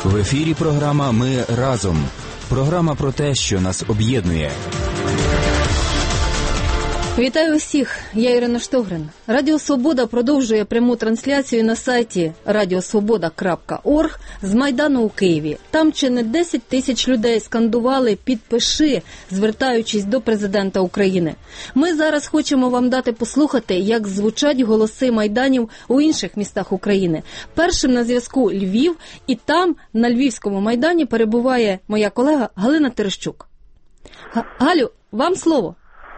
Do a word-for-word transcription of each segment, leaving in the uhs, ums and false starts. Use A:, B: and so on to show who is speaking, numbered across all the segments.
A: В ефірі програма «Ми разом». Програма про те, що нас об'єднує.
B: Вітаю усіх, я Ірина Штогрин. Радіо Свобода продовжує пряму трансляцію на сайті радіосвобода крапка орг з Майдану у Києві. Там чи не десять тисяч людей скандували «Підпиши», звертаючись до президента України. Ми зараз хочемо вам дати послухати, як звучать голоси майданів у інших містах України. Першим на зв'язку Львів, і там, на Львівському майдані, перебуває моя колега Галина Терещук. Галю, вам слово.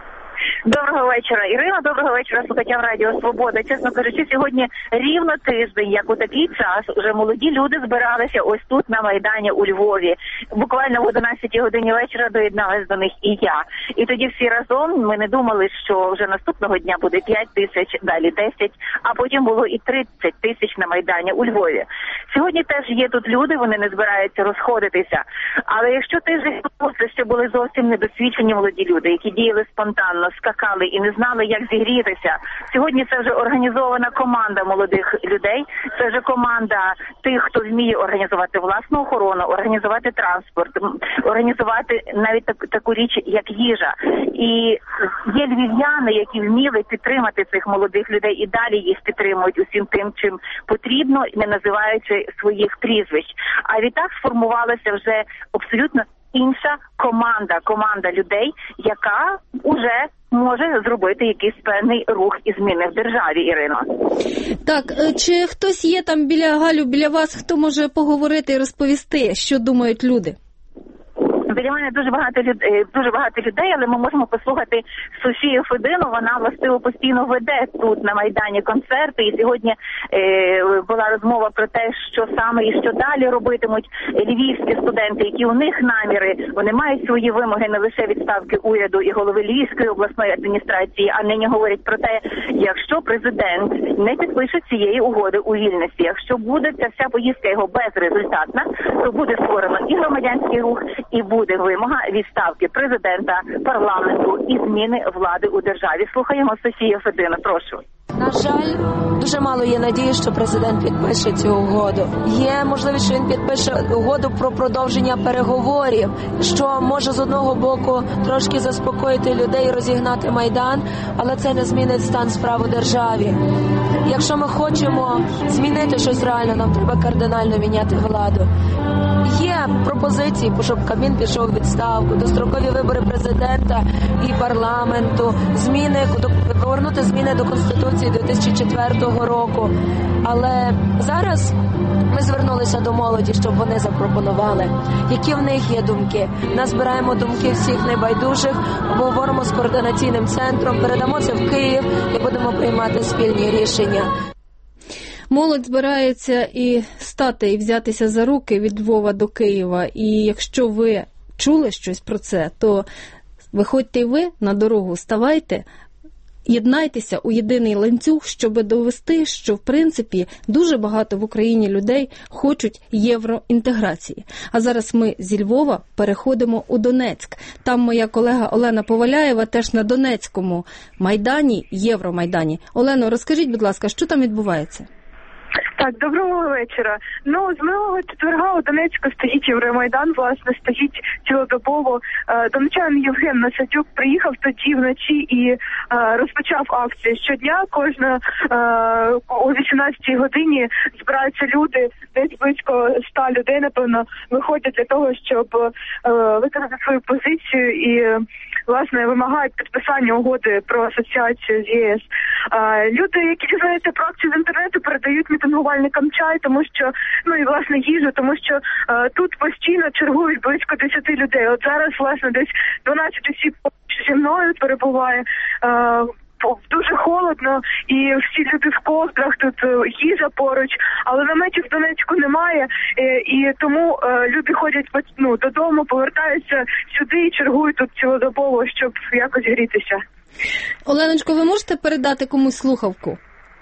C: Доброго вечора, Ірина, доброго вечора слухачам Радіо Свобода. Чесно кажучи, сьогодні рівно тиждень, як у такий час, уже молоді люди збиралися ось тут на Майдані у Львові. Буквально в одинадцятій годині вечора доєдналась до них і я. І тоді всі разом ми не думали, що вже наступного дня буде п'ять тисяч, далі десять, а потім було і тридцять тисяч на Майдані у Львові. Сьогодні теж є тут люди, вони не збираються розходитися. Але якщо тиждень тому це ще були зовсім недосвідчені молоді люди, які діяли спонтанно, скакали і не знали, як зігрітися. Сьогодні це вже організована команда молодих людей, це вже команда тих, хто вміє організувати власну охорону, організувати транспорт, організувати навіть так, таку річ, як їжа. І є львів'яни, які вміли підтримати цих молодих людей і далі їх підтримують усім тим, чим потрібно, не називаючи своїх прізвищ. А відтак сформувалася вже абсолютно інша команда, команда людей, яка уже може зробити якийсь певний рух і зміни в державі, Ірино.
B: Так, чи хтось є там біля Галю, біля вас, хто може поговорити і розповісти, що думають люди?
C: Біля мене дуже багато людей, дуже багато людей, але ми можемо послухати Софію Федину. Вона властиво постійно веде тут на Майдані концерти. І сьогодні е, була розмова про те, що саме і що далі робитимуть львівські студенти, які у них наміри. Вони мають свої вимоги не лише відставки уряду і голови Львівської обласної адміністрації, а нині говорять про те, якщо президент не підпише цієї угоди у Вільнюсі, якщо буде ця вся поїздка його безрезультатна, то буде створено і громадянський рух, і буде буде вимога відставки президента, парламенту і зміни влади у державі. Слухаємо Софію Федину, прошу.
D: На жаль, дуже мало є надії, що президент підпише цю угоду. Є можливість, що він підпише угоду про продовження переговорів, що може з одного боку трошки заспокоїти людей і розігнати Майдан, але це не змінить стан справ у державі. Якщо ми хочемо змінити щось реально, нам треба кардинально міняти владу. Є пропозиції, щоб Кабмін пішов у відставку, дострокові вибори президента і парламенту, зміни, повернути зміни до Конституції дві тисячі четвертого року. Але зараз ми звернулися до молоді, щоб вони запропонували, які в них є думки. Назбираємо думки всіх небайдужих, обговоримо з координаційним центром, передамо це в Київ і будемо приймати спільні рішення.
B: Молодь збирається і стати, і взятися за руки від Львова до Києва. І якщо ви чули щось про це, то виходьте і ви на дорогу, ставайте, єднайтеся у єдиний ланцюг, щоб довести, що, в принципі, дуже багато в Україні людей хочуть євроінтеграції. А зараз ми зі Львова переходимо у Донецьк. Там моя колега Олена Поваляєва теж на Донецькому Майдані, Євромайдані. Олено, розкажіть, будь ласка, що там відбувається?
E: Так, доброго вечора. Ну, з минулого четверга у Донецьку стоїть Євромайдан, власне, стоїть цілодобово. Донечанин Євген Насадюк приїхав тоді вночі і е, розпочав акцію. Щодня, кожна е, о вісімнадцятій годині збираються люди, десь близько ста людей, напевно, виходять для того, щоб е, виконати свою позицію і, власне, вимагають підписання угоди про асоціацію з ЄС. Е, люди, які дізнаються про акцію з інтернету, передають мітингувальникам чай, тому що, ну і власне їжу, тому що е, тут постійно чергують близько десяти людей. От зараз, власне, десь дванадцять осіб зі мною перебуває. Е, Дуже холодно, і всі люди в ковдрах, тут їжа поруч, але наметів в Донецьку немає, і тому люди ходять ну, додому, повертаються сюди і чергують тут цілодобово, щоб якось грітися.
B: Оленочко, ви можете передати комусь слухавку?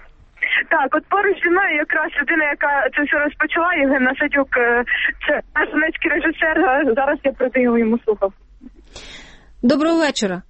E: Так, от поруч зі мною якраз людина, яка це все розпочала, Євген Насадюк, це наш донецький режисер, зараз я передаю йому слухавку.
B: Доброго вечора.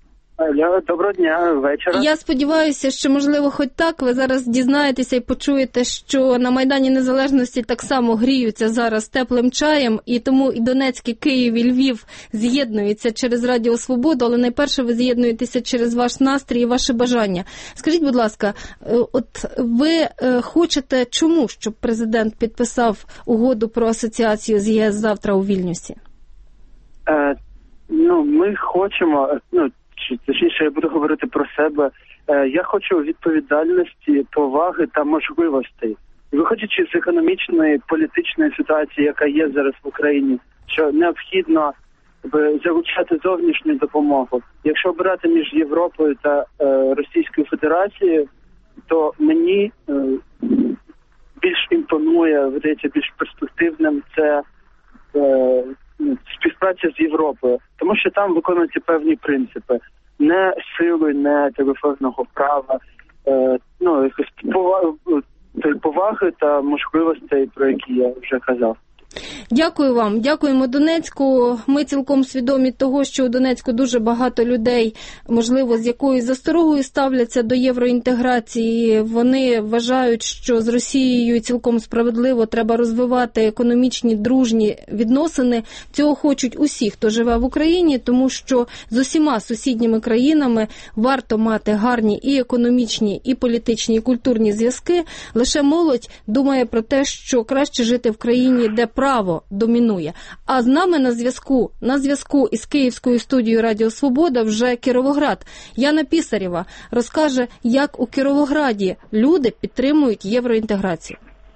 F: Доброго дня, вечора.
B: Я сподіваюся, що, можливо, хоч так ви зараз дізнаєтеся і почуєте, що на Майдані Незалежності так само гріються зараз теплим чаєм, і тому і Донецьк, і Київ, і Львів з'єднуються через Радіо Свободу, але найперше ви з'єднуєтеся через ваш настрій і ваше бажання. Скажіть, будь ласка, от ви хочете чому, щоб президент підписав угоду про асоціацію з ЄС завтра у Вільнюсі?
F: Е, ну, ми хочемо, ну, точніше, я буду говорити про себе. Е, я хочу відповідальності, поваги та можливостей. Виходячи з економічної, політичної ситуації, яка є зараз в Україні, що необхідно залучати зовнішню допомогу. Якщо обирати між Європою та е, Російською Федерацією, то мені е, більш імпонує, видається більш перспективним це е, співпраця з Європою, тому що там виконуються певні принципи. Не сили, не телефонного права, е, ну, якось поваги, поваги та можливостей, про які я вже казав.
B: Дякую вам. Дякуємо Донецьку. Ми цілком свідомі того, що у Донецьку дуже багато людей, можливо, з якоюсь засторогою ставляться до євроінтеграції. Вони вважають, що з Росією цілком справедливо треба розвивати економічні, дружні відносини. Цього хочуть усі, хто живе в Україні, тому що з усіма сусідніми країнами варто мати гарні і економічні, і політичні, і культурні зв'язки. Лише молодь думає про те, що краще жити в країні, де право домінує. А з нами на зв'язку, на зв'язку із Київською студією Радіо Свобода вже Кіровоград. Яна Пісарєва розкаже, як у Кіровограді люди підтримують євроінтеграцію.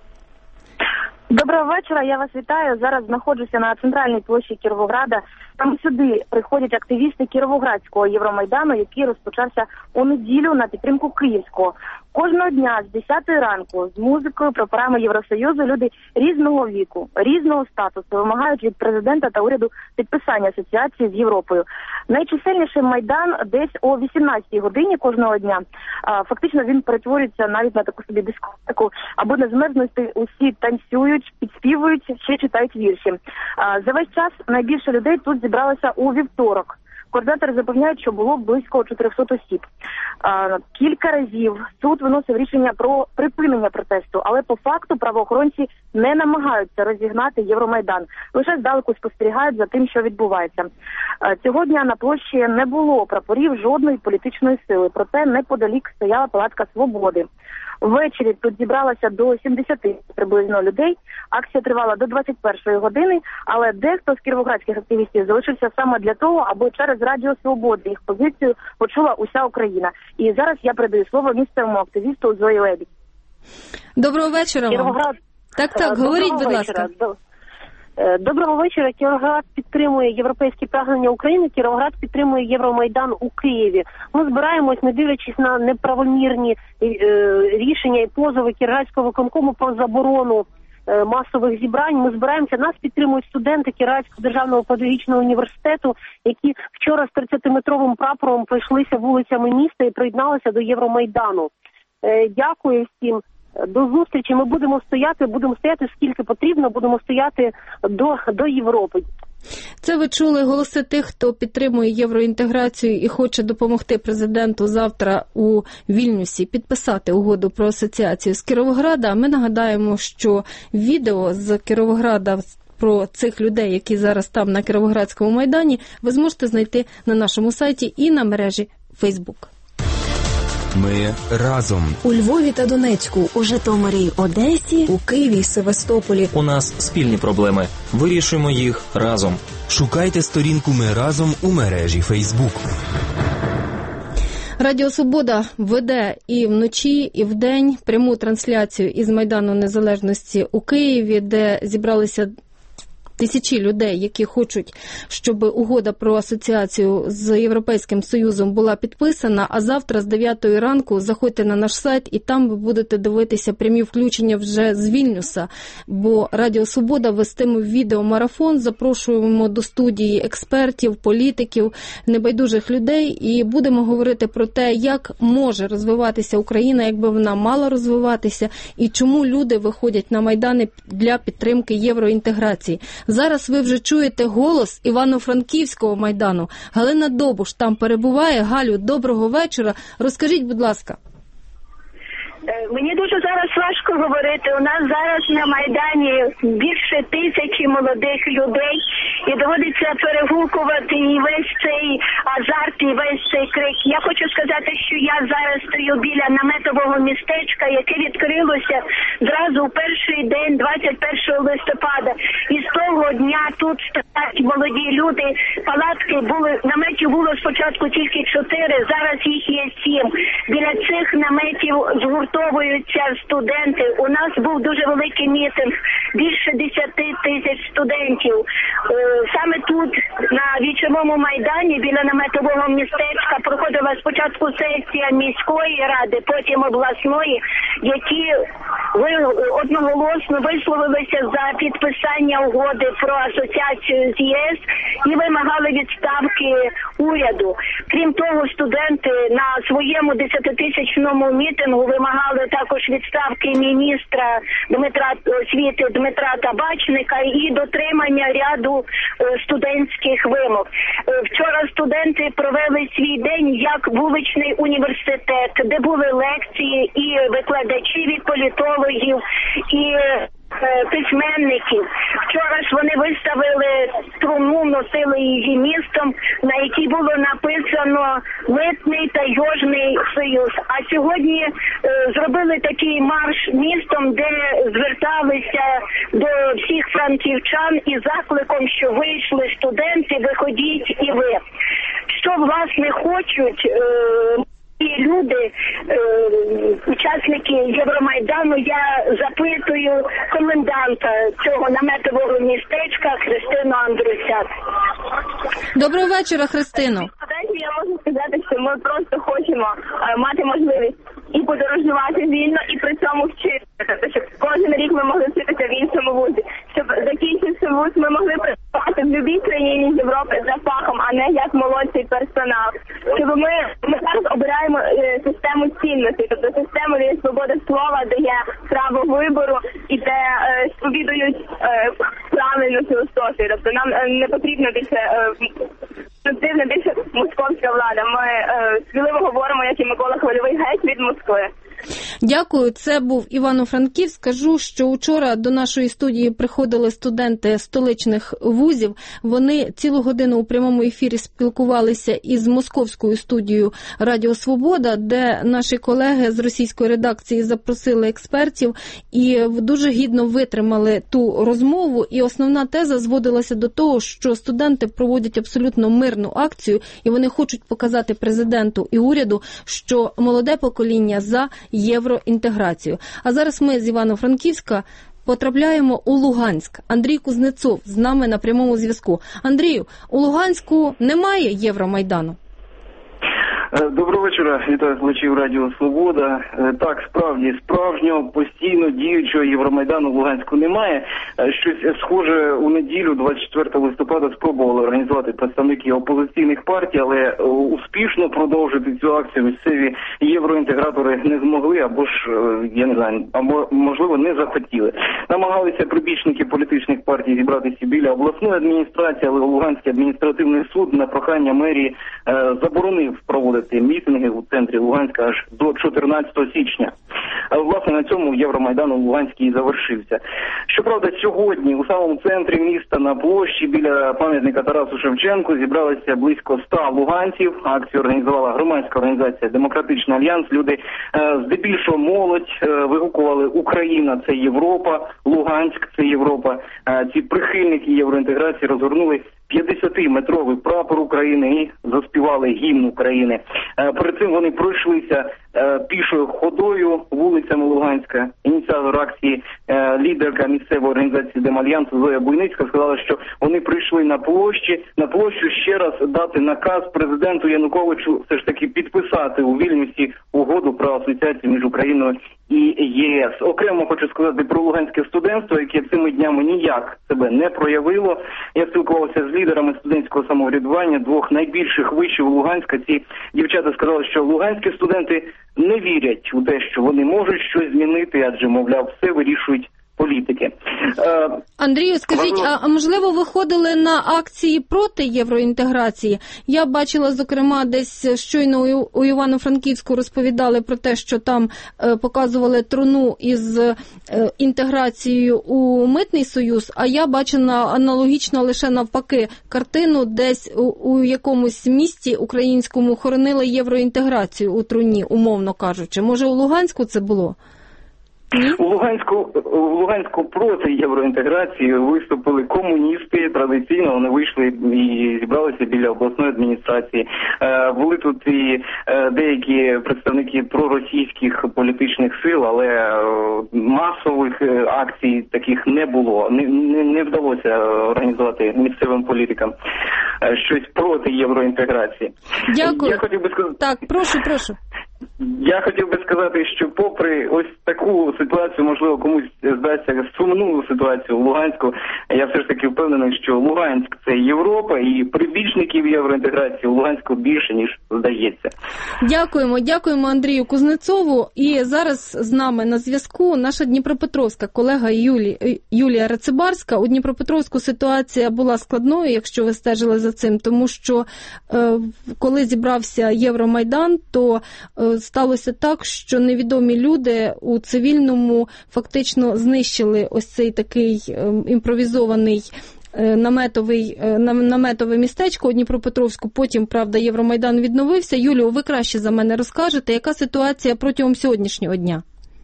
C: Доброго вечора, я вас вітаю. Зараз знаходжуся на центральній площі Кіровограда. Саме сюди приходять активісти Кіровоградського Євромайдану, який розпочався у неділю на підтримку Київського. Кожного дня з десятої ранку з музикою, прапорами Євросоюзу люди різного віку, різного статусу вимагають від президента та уряду підписання асоціації з Європою. Найчисельніший Майдан десь о вісімнадцятій годині кожного дня. Фактично він перетворюється навіть на таку собі дискотеку, аби не змерзнути, усі танцюють, підспівують, ще читають вірші. За весь час найбільше людей тут зібралося у вівторок. Координатори запевняють, що було близько чотириста осіб. А, кілька разів суд виносив рішення про припинення протесту, але по факту правоохоронці не намагаються розігнати Євромайдан. Лише здалеку спостерігають за тим, що відбувається. А, цього дня на площі не було прапорів жодної політичної сили, проте неподалік стояла палатка «Свободи». Ввечері тут зібралося до сімдесяти приблизно людей. Акція тривала до двадцять першої години, але дехто з кіровоградських активістів залишився саме для того, аби через Радіо Свободи їх позицію почула уся Україна. І зараз я передаю слово місцевому активісту Зої Лебідь.
B: Доброго вечора вам.
C: Кіровоград...
B: Так, так, говоріть, будь ласка.
C: Доброго вечора. Кіровоград підтримує європейські прагнення України, Кіровоград підтримує Євромайдан у Києві. Ми збираємось, не дивлячись на неправомірні е, рішення і позови Кіровоградського виконкому про заборону е, масових зібрань. Ми збираємося, нас підтримують студенти Кіровоградського державного педагогічного університету, які вчора з тридцятиметровим прапором пройшлися вулицями міста і приєдналися до Євромайдану. Е, дякую всім. До зустрічі. Ми будемо стояти, будемо стояти скільки потрібно, будемо стояти до, до Європи.
B: Це ви чули голоси тих, хто підтримує євроінтеграцію і хоче допомогти президенту завтра у Вільнюсі підписати угоду про асоціацію з Кіровограда. Ми нагадаємо, що відео з Кіровограда про цих людей, які зараз там на Кіровоградському майдані, ви зможете знайти на нашому сайті і на мережі Facebook.
A: Ми разом.
G: У Львові та Донецьку, у Житомирі, Одесі, у Києві, Севастополі.
H: У нас спільні проблеми. Вирішуємо їх разом.
A: Шукайте сторінку «Ми разом» у мережі Facebook.
B: Радіо Свобода веде і вночі, і вдень пряму трансляцію із Майдану Незалежності у Києві, де зібралися тисячі людей, які хочуть, щоб угода про асоціацію з Європейським Союзом була підписана, а завтра з дев'ятої ранку заходьте на наш сайт і там ви будете дивитися прямі включення вже з Вільнюса, бо Радіо Свобода вестиме відеомарафон, запрошуємо до студії експертів, політиків, небайдужих людей і будемо говорити про те, як може розвиватися Україна, якби вона мала розвиватися і чому люди виходять на майдани для підтримки євроінтеграції. Зараз ви вже чуєте голос Івано-Франківського Майдану. Галина Добуш там перебуває. Галю, доброго вечора. Розкажіть, будь ласка.
C: Мені дуже зараз важко говорити. У нас зараз на Майдані більше тисячі молодих людей, і доводиться перегукувати і весь цей азарт, і весь цей крик. Я хочу сказати, що я зараз стою біля наметового містечка, яке відкрилося зразу у перший день, двадцять першого листопада. І з того дня тут стоять молоді люди, палатки були, наметів було спочатку тільки чотири, зараз їх є сім. Біля цих наметів згуртовуються студенти. У нас був дуже великий мітинг, більше десяти тисяч студентів. Саме тут, на Вічовому Майдані, біля наметового містечка, проходила спочатку сесія міської ради, потім обласної, які одноголосно висловилися за підписання угоди про асоціацію з ЄС і вимагали відставки уряду. Крім того, студенти на своєму десятитисячному мітингу вимагали також відставки міністра Дмитра освіти Дмитра Табачника і дотримання ряду студентських вимог. Вчора студенти провели свій день як вуличний університет, де були лекції і викладачів, і політологів, і письменників. Вчора ж вони виставили труну, носили її містом, на якій було написано «Митний та Йожний союз». А сьогодні е, зробили такий марш містом, де зверталися до всіх франківчан із закликом, що вийшли студенти, виходіть і ви. Що, власне, хочуть е, і люди, е, учасники Євромайдану, я запитую коменданта цього наметового містечка Христину Андрусяк.
B: Доброго вечора, Христино.
C: Я можу сказати, що ми просто хочемо е, мати можливість і подорожувати вільно, і при цьому вчитися. Тобто, щоб кожен рік ми могли вчитися в іншому вузі. Щоб закінчивши вуз, ми могли працювати в будь-якій країні Європи за фахом, а не як молодший персонал. Щоб ми, ми зараз обираємо е, систему цінностей, тобто систему, де є свобода слова, де є право вибору і де е, сповідують е, правильну філософію. Тобто нам е, не потрібно більше е, не більше московська влада. Ми е, сміливо говоримо, як і Микола Хвильовий, геть від Москви.
B: Дякую. Це був Івано-Франківськ. Скажу, що вчора до нашої студії приходили студенти столичних вузів. Вони цілу годину у прямому ефірі спілкувалися із московською студією Радіо Свобода, де наші колеги з російської редакції запросили експертів і дуже гідно витримали ту розмову. І основна теза зводилася до того, що студенти проводять абсолютно мирну акцію, і вони хочуть показати президенту і уряду, що молоде покоління за євроінтеграцію. А зараз ми з Івано-Франківська потрапляємо у Луганськ. Андрій Кузнецов з нами на прямому зв'язку. Андрію, у Луганську немає Євромайдану?
I: Доброго вечора, вітаю слухачів Радіо Свобода. Так, справді, справжнього, постійно діючого Євромайдану в Луганську немає. Щось схоже у неділю, двадцять четвертого листопада, спробували організувати представники опозиційних партій, але успішно продовжити цю акцію місцеві євроінтегратори не змогли, або ж, я не знаю, або, можливо, не захотіли. Намагалися прибічники політичних партій зібратися біля обласної адміністрації, але Луганський адміністративний суд на прохання мерії е, заборонив проводити мітинги у центрі Луганська аж до чотирнадцятого січня. А, власне, на цьому Євромайдан у Луганській і завершився. Щоправда, сьогодні у самому центрі міста на площі біля пам'ятника Тарасу Шевченку зібралися близько ста луганців. Акцію організувала громадська організація «Демократичний альянс». Люди, е, здебільшого молодь, е, вигукували «Україна – це Європа», «Луганськ – це Європа». Е, ці прихильники євроінтеграції розгорнули п'ятдесятиметровий прапор України і заспівали гімн України. Е, перед цим вони пройшлися е, пішою ходою вулицями Луганська. Ініціатор акції, е, лідерка місцевої організації «Демальянсу» Зоя Буйницька сказала, що вони прийшли на площі, на площу ще раз дати наказ президенту Януковичу все ж таки підписати у Вільнюсі угоду про асоціацію між Україною і ЄС. Окремо хочу сказати про луганське студентство, яке цими днями ніяк себе не проявило. Я спілкувався з лідерами студентського самоврядування двох найбільших вишів Луганська. Ці дівчата сказали, що луганські студенти не вірять у те, що вони можуть щось змінити, адже, мовляв, все вирішують політики.
B: Андрію, скажіть, а, а можливо ви ходили на акції проти євроінтеграції? Я бачила, зокрема, десь щойно у, у Івано-Франківську розповідали про те, що там е, показували труну із е, інтеграцією у Митний Союз, а я бачила аналогічно лише навпаки картину, десь у, у якомусь місті українському хоронили євроінтеграцію у труні, умовно кажучи. Може, у Луганську це було? Ні?
I: У Луганську, у Луганську проти євроінтеграції виступили комуністи, традиційно вони вийшли і зібралися біля обласної адміністрації. Е, були тут і е, деякі представники проросійських політичних сил, але е, масових е, акцій таких не було. Не, не, не вдалося організувати місцевим політикам е, щось проти євроінтеграції.
B: Дякую.
I: Я хотів би сказати...
B: Так, прошу, прошу.
I: Я хотів би сказати, що попри ось таку ситуацію, можливо, комусь здасться сумну ситуацію в Луганську, я все ж таки впевнений, що Луганськ – це Європа, і прибічників євроінтеграції в Луганську більше, ніж здається.
B: Дякуємо, дякуємо Андрію Кузнецову. І зараз з нами на зв'язку наша дніпропетровська колега Юлі, Юлія Рацибарська. У Дніпропетровську ситуація була складною, якщо ви стежили за цим, тому що е, коли зібрався Євромайдан, то е, сталося так, що невідомі люди у цивільному фактично знищили ось цей такий е, імпровізований наметовий, наметове містечко у Дніпропетровську, потім, правда, Євромайдан відновився. Юлію, ви краще за мене розкажете, яка ситуація протягом сьогоднішнього дня?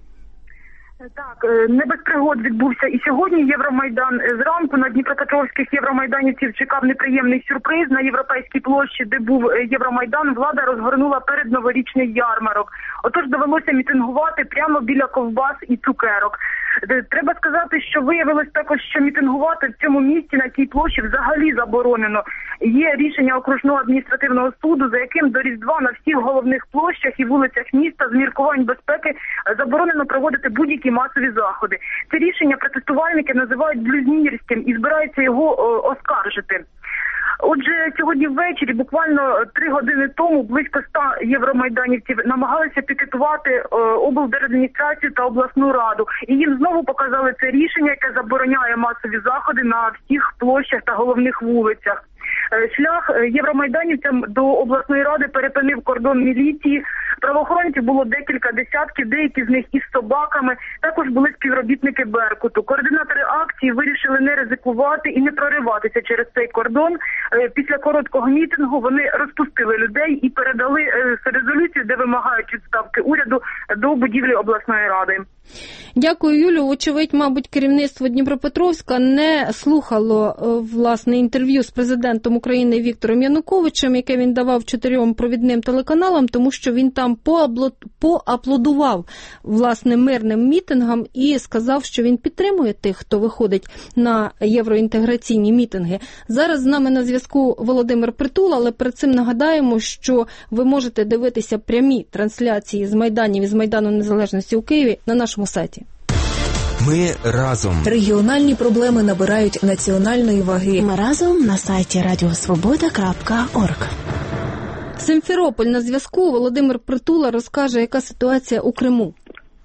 E: Так, не без пригод відбувся і сьогодні Євромайдан. Зранку на дніпропетровських євромайданівців чекав неприємний сюрприз. На Європейській площі, де був Євромайдан, влада розгорнула передноворічний ярмарок. Отож довелося мітингувати прямо біля ковбас і цукерок. Треба сказати, що виявилось також, що мітингувати в цьому місті на цій площі взагалі заборонено. Є рішення окружного адміністративного суду, за яким до Різдва на всіх головних площах і вулицях міста з міркувань безпеки заборонено проводити будь-які масові заходи. Це рішення протестувальники називають блюзнірським і збираються його о, оскаржити. Отже, сьогодні ввечері, буквально три години тому, близько ста євромайданівців намагалися пікетувати е, облдержадміністрацію та обласну раду. І їм знову показали це рішення, яке забороняє масові заходи на всіх площах та головних вулицях. Шлях євромайданівцям до обласної ради перепинив кордон міліції. Правоохоронців було декілька десятків, деякі з них із собаками. Також були співробітники Беркуту. Координатори акції вирішили не ризикувати і не прориватися через цей кордон. Після короткого мітингу вони розпустили людей і передали резолюцію, де вимагають відставки уряду, до будівлі обласної ради.
B: Дякую, Юлю. Очевидь, мабуть, керівництво Дніпропетровська не слухало, власне, інтерв'ю з президентом України Віктором Януковичем, яке він давав чотирьом провідним телеканалам, тому що він там поаплодував, власне, мирним мітингам і сказав, що він підтримує тих, хто виходить на євроінтеграційні мітинги. Зараз з нами на зв'язку Володимир Притула, але перед цим нагадаємо, що ви можете дивитися прямі трансляції з Майданів і з Майдану Незалежності у Києві на нашому сайті.
A: Ми разом.
G: Регіональні проблеми набирають національної ваги.
J: Ми разом на сайті радіосвобода крапка орг.
B: Симферополь на зв'язку. Володимир Притула розкаже, яка ситуація у Криму.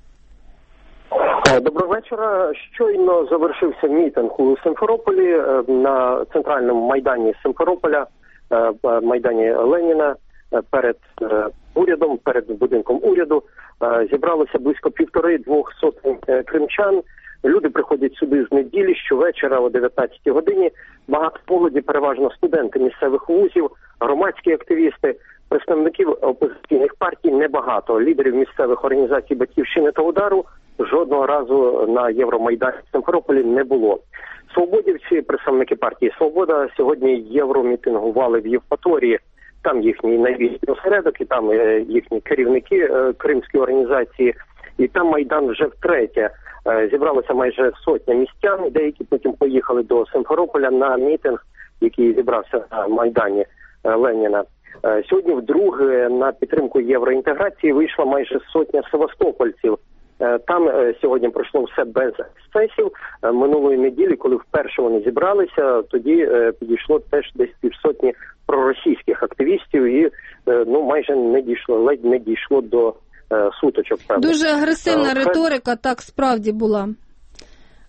K: Доброго вечора. Щойно завершився мітинг у Симферополі на центральному майдані Симферополя, майдані Леніна, перед урядом, перед будинком уряду. Зібралося близько півтори-двох сотень кримчан. Люди приходять сюди з неділі, щовечора о дев'ятнадцятій годині. Багато молоді, переважно студенти місцевих вузів, громадські активісти, представників опозиційних партій небагато. Лідерів місцевих організацій «Батьківщини» та «Удару» жодного разу на Євромайдані в Симферополі не було. Свободівці, представники партії «Свобода», сьогодні євромітингували в Євпаторії. Там їхній найбільший осередок, і там е, їхні керівники е, кримської організації, і там Майдан вже втретє. Е, зібралося майже сотня містян, деякі потім поїхали до Симферополя на мітинг, який зібрався на Майдані е, Леніна. Е, сьогодні вдруге на підтримку євроінтеграції вийшла майже сотня севастопольців. Е, там е, сьогодні пройшло все без ексцесів. Е, минулої неділі, коли вперше вони зібралися, тоді е, підійшло теж десь півсотні проросійських активістів і ну майже не дійшло, ледь не дійшло до е, суточок. Певно.
B: Дуже агресивна
K: е,
B: риторика, так справді була.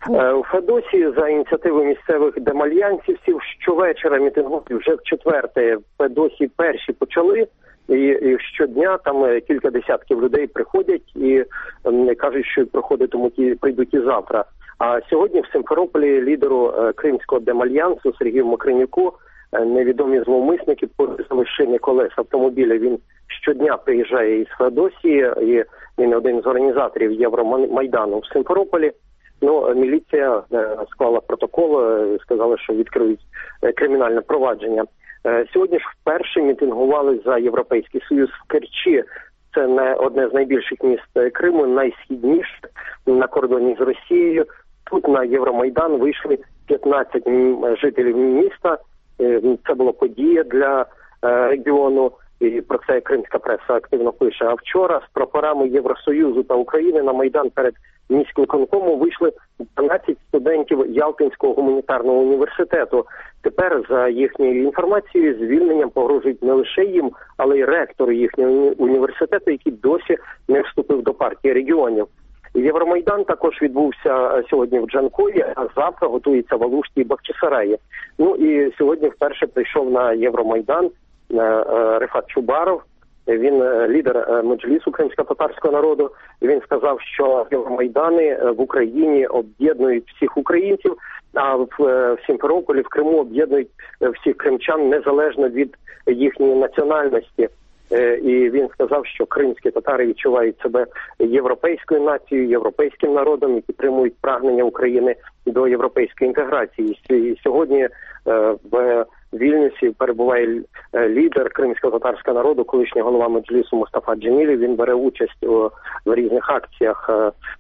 K: У Феодосії за ініціативи місцевих демальянцівців щовечора мітингують вже в четверте. В Феодосії перші почали, і, і щодня там кілька десятків людей приходять і м, кажуть, що проходитимуть і прийдуть і завтра. А сьогодні в Симферополі лідеру е, Кримського демальянсу Сергію Мокринюку е, невідомі зловмисники порізали шині колес автомобіля. Він щодня приїжджає із Феодосії, і він один з організаторів Євромайдану в Симферополі. Ну, міліція е, склала протокол, е, сказали, що відкриють е, кримінальне провадження. Е, сьогодні ж вперше мітингували за Європейський Союз в Керчі. Це не одне з найбільших міст Криму, найсхідніше на кордоні з Росією. Тут на Євромайдан вийшли п'ятнадцять жителів міста. Е, це була подія для е, регіону. І про це кримська преса активно пише. А вчора з прапорами Євросоюзу та України на Майдан перед міськвиконкомом вийшли дванадцять студентів Ялтинського гуманітарного університету. Тепер, за їхньою інформацією, звільненням погрожують не лише їм, але й ректору їхнього університету, який досі не вступив до партії регіонів. Євромайдан також відбувся сьогодні в Джанкої, а завтра готується в Алушті і Бахчисараї. Ну і сьогодні вперше прийшов на Євромайдан Рефат Чубаров. Він лідер Меджлісу кримсько-татарського народу. Він сказав, що Євромайдани в Україні об'єднують всіх українців, а в Сімферополі, в Криму об'єднують всіх кримчан незалежно від їхньої національності. І він сказав, що кримські татари відчувають себе європейською нацією, європейським народом і підтримують прагнення України до європейської інтеграції. І сьогодні в Вільнюсі перебуває лідер кримсько-татарського народу, колишній голова Меджлісу Мустафа Джемілі. Він бере участь у в різних акціях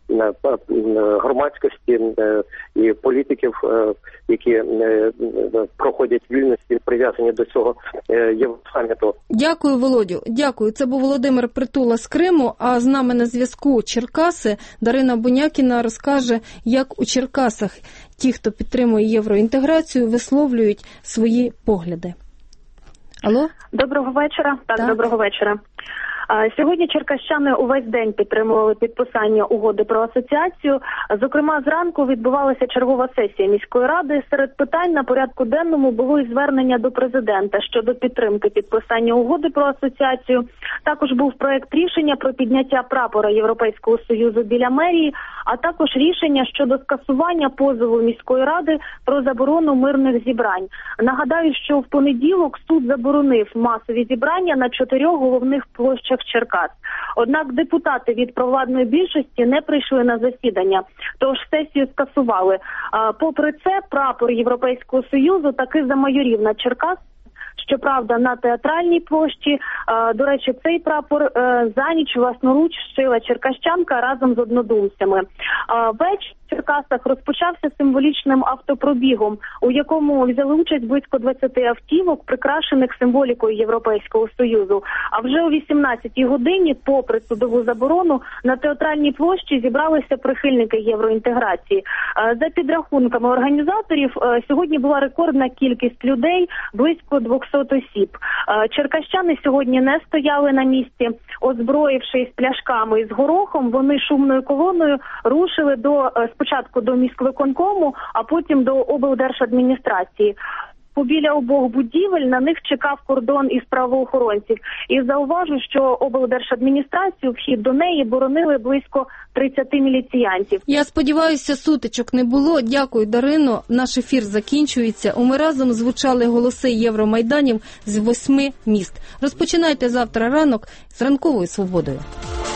K: громадськості і політиків, які проходять в Вільнюсі, прив'язані до цього Євросаміту.
B: Дякую, Володю. Дякую. Це був Володимир Притула з Криму, а з нами на зв'язку Черкаси. Дарина Бунякіна розкаже, як у Черкасах ті, хто підтримує євроінтеграцію, висловлюють свої погляди. Алло?
L: Доброго вечора. Так,
B: так.
L: доброго вечора. Сьогодні черкащани увесь день підтримували підписання угоди про асоціацію. Зокрема, зранку відбувалася чергова сесія міської ради. Серед питань на порядку денному було і звернення до президента щодо підтримки підписання угоди про асоціацію. Також був проект рішення про підняття прапора Європейського Союзу біля мерії, а також рішення щодо скасування позову міської ради про заборону мирних зібрань. Нагадаю, що в понеділок суд заборонив масові зібрання на чотирьох головних площах Черкас. Однак депутати від провладної більшості не прийшли на засідання, тож сесію скасували. Попри це, прапор Європейського Союзу таки замайорів на Черкас. Щоправда, на Театральній площі, до речі, цей прапор за ніч власноруч шила черкащанка разом з однодумцями. Вечір в Черкасах розпочався символічним автопробігом, у якому взяли участь близько двадцяти автівок, прикрашених символікою Європейського Союзу. А вже о вісімнадцятій годині, попри судову заборону, на Театральній площі зібралися прихильники євроінтеграції. За підрахунками організаторів, сьогодні була рекордна кількість людей – близько двохсот осіб. Черкащани сьогодні не стояли на місці. Озброївшись пляшками із горохом, вони шумною колоною рушили до спочатку до міськвиконкому, а потім до облдержадміністрації. Побіля обох будівель на них чекав кордон із правоохоронців. І зауважу, що облдержадміністрацію, вхід до неї боронили близько тридцяти міліціянтів.
B: Я сподіваюся, сутичок не було. Дякую, Дарино. Наш ефір закінчується. У «Ми разом» звучали голоси Євромайданів з восьми міст. Розпочинайте завтра ранок з ранковою свободою.